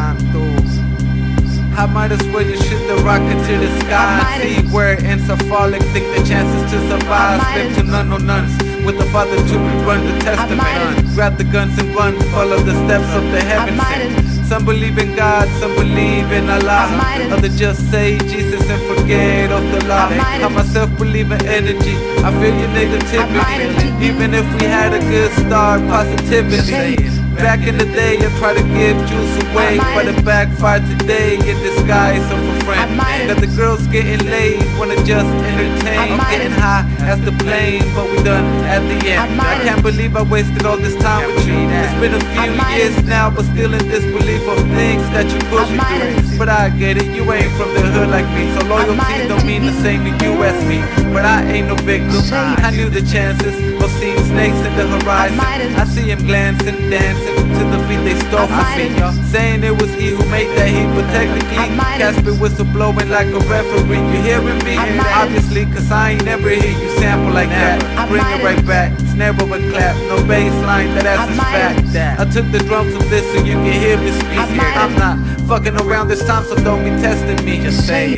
Santo. I might as well just shoot the rocket to the sky. See where it ends up falling. Think the chances to survive slim to none or nuns. With the Father to rerun the testament. Grab the guns and run. Follow the steps of the heaven sent. Some believe in God, some believe in Allah. Others just say Jesus and forget of the law. I myself believe in energy. I feel your negativity. Even if we had a good start, positivity. Back in the day, I tried to give juice away, but it backfired today in disguise of a friend. Got the girls getting laid, wanna just entertain, getting high as the plane, but we done at the end. I can't believe I wasted all this time with you. It's been a few years now, but still in disbelief of things that you push me through. But I get it, you ain't from the hood like me, so loyalty don't mean the same to you as me. But I ain't no victim, I knew the chances of seeing snakes in the horizon. I see him glancing, dancing to the beat they stole from me, saying it was he who made that heat, but technically Casper whistle blowing like a referee. You hearing me? Obviously, cause I ain't never hear you sample like that. Bring it right back, snare over clap, no bass line, that's a fact. I took the drums of this so you can hear me speak. I'm not fucking around this time, so don't be testing me, just saying.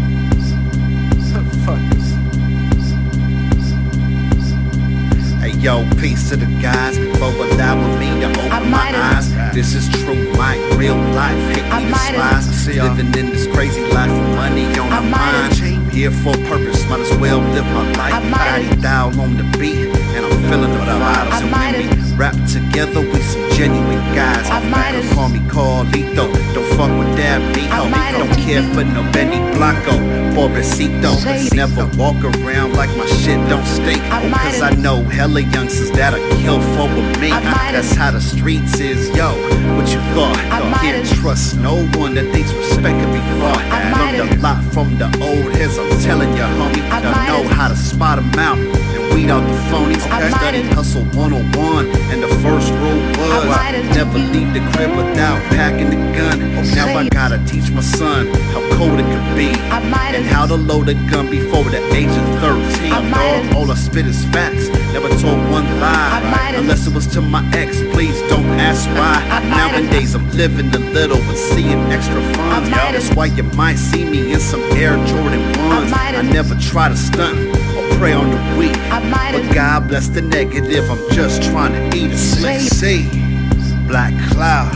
Yo, peace to the guys, for allowing me to open my eyes. This is true, my real life, hate me despise. Living in this crazy life with money on my mind. Here for a purpose, might as well live my life. I down on the beat, and I'm feeling the vibes. And when we rap together, we some genuine guys. They call me Carlito, don't fuck with that Mijo. Don't care for no Benny Blanco, pobrecito. Never walk around like my shit don't stink, cause I know hella youngsters that'll kill for with me. That's how the streets is, yo. What you thought? Can't trust no one that thinks respect can be bought. Learned a lot from the old heads, I'm telling you, homie. I know how to spot them out and weed out the phonies. Study hustle 101, and the first rule was never leave the crib without packing the gun. Now I gotta teach my son how cold it can be, and how to load a gun before the age of 13. Dog, all I spit is facts, never told one lie, unless it was to my ex. Please don't ask why. Nowadays I'm living a little and seeing extra funds. That's why you might see me in some Air Jordan 1s. I never try to stunt or prey on the weak, but God bless the negative, I'm just trying to eat a slick C. Black Cloud.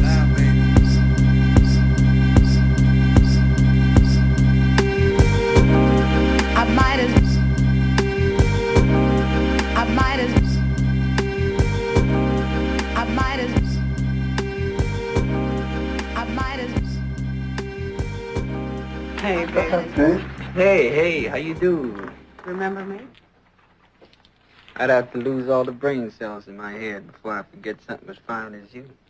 Hey, baby. Hey, how you do? Remember me? I'd have to lose all the brain cells in my head before I forget something as fine as you.